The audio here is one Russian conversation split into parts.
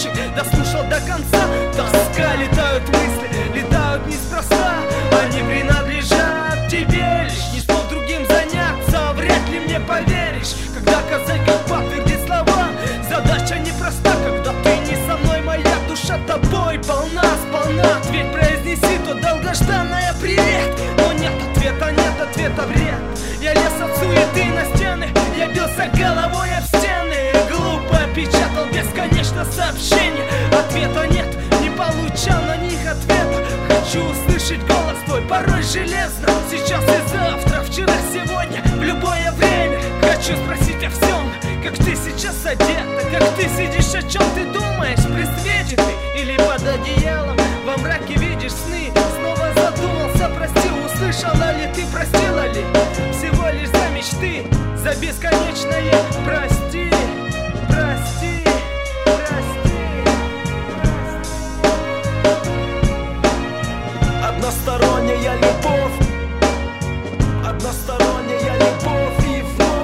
передачи дослушал до конца. Тоска, летают мысли, летают неспроста. Они принадлежат тебе лишь, не смог другим заняться. Вряд ли мне поверишь, когда Козырька подтвердит слова. Задача непроста, когда ты не со мной, моя душа тобой полна, сполна. Ответь, произнеси то долгожданное привет. Но нет ответа, вред. Я лез от суеты на стены, я бился головой об стены. Глупо печатал бесконечно сообщения. Ответа нет, не получал на них ответа. Хочу услышать голос твой, порой железно. Сейчас и завтра, вчера, сегодня, в любое время. Хочу спросить о всем, как ты сейчас одета, как ты сидишь, о чем ты думаешь, при свете ты или под одеялом. Во мраке видишь сны, снова задумался, прости, услышала ли ты, простила ли? Всего лишь за мечты, за бесконечное прости, прости, прости. Односторонняя любовь, односторонняя любовь. И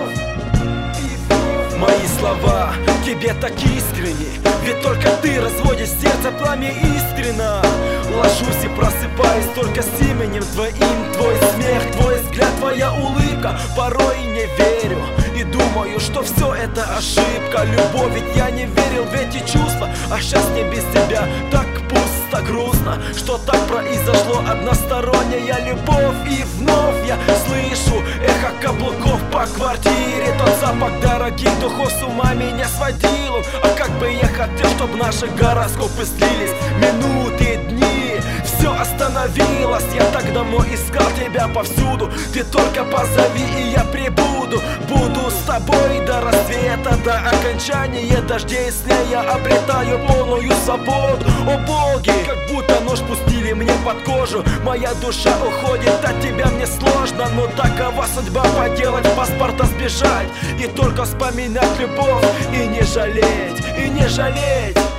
вновь мои слова тебе так искренни, ведь только ты разводишь сердце пламя искренно. Ложусь и просыпаюсь только с именем твоим. Твой смех, твой взгляд, твоя улыбка. Порой не верю и думаю, что все это ошибка. Любовь, ведь я не верил в эти чувства, а сейчас мне без тебя так пусто, грустно, что так произошло. Односторонняя любовь. И вновь я слышу эхо каблуков по квартире. Тот запах дорогих духов с ума меня сводил. А как бы я хотел, чтобы наши гороскопы слились. Минуты, дни, все остановилось. Я так давно искал тебя повсюду. Ты только позови, и я прибуду. Буду с тобой до рассвета, до окончания дождей. С ней я обретаю полную свободу. О боги, как будто нож пустили мне под кожу. Моя душа уходит от тебя, мне сложно. Но такова судьба, поделать паспорта, сбежать и только вспоминать любовь. И не жалеть, и не жалеть.